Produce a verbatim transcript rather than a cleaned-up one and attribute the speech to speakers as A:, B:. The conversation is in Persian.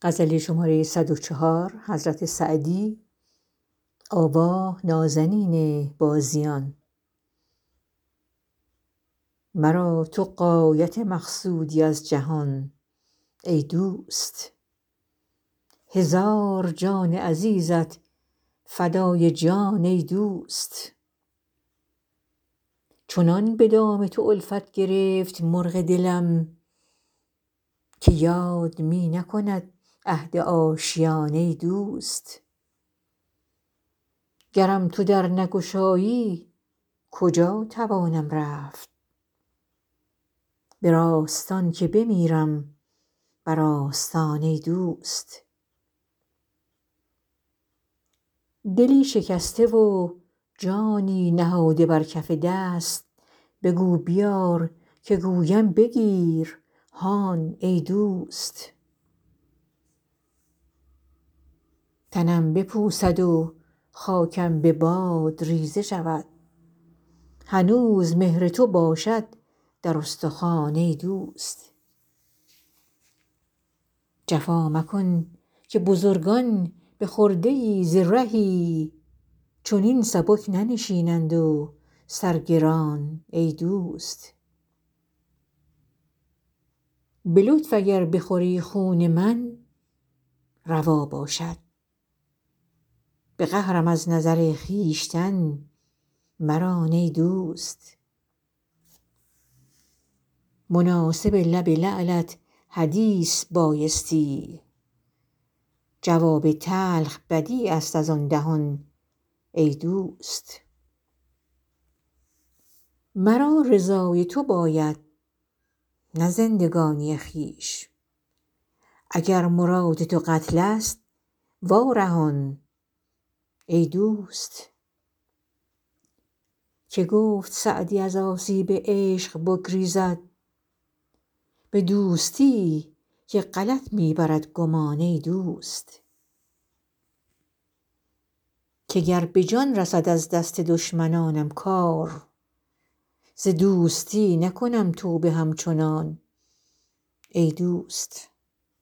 A: مرا تو غایت مقصودی از جهان ای دوست هزار جان عزیزت فدای جان ای دوست چنان به دام تو الفت گرفت مرغ دلم که یاد می نکند عهد آشیانه ای دوست گرم تو در نگشایی کجا توانم رفت به راستان که بمیرم بر آستان ای دوست دلی شکسته و جانی نهاده بر کف دست بگو بیار که گویم بگیر هان ای دوست تنم بپوسد و خاکم به باد ریزه شود هنوز مهر تو باشد در استخوان ای دوست جفا مکن که بزرگان به خرده ای ز رهی چنین سبک ننشینند و سرگران ای دوست به لطف اگر بخوری خون من روا باشد به قهرم از نظر خویشتن مران ای دوست مناسب لب لعلت حدیث بایستی جواب تلخ بدیع است از آن دهان ای دوست مرا رضای تو باید نه زندگانی خویش اگر مراد تو قتل است وارهان ای دوست که گفت سعدی از آسیب عشق بگریزد به دوستی که غلط می برد گمان ای دوست که گر به جان رسد از دست دشمنانم کار ز دوستی نکنم توبه همچنان ای دوست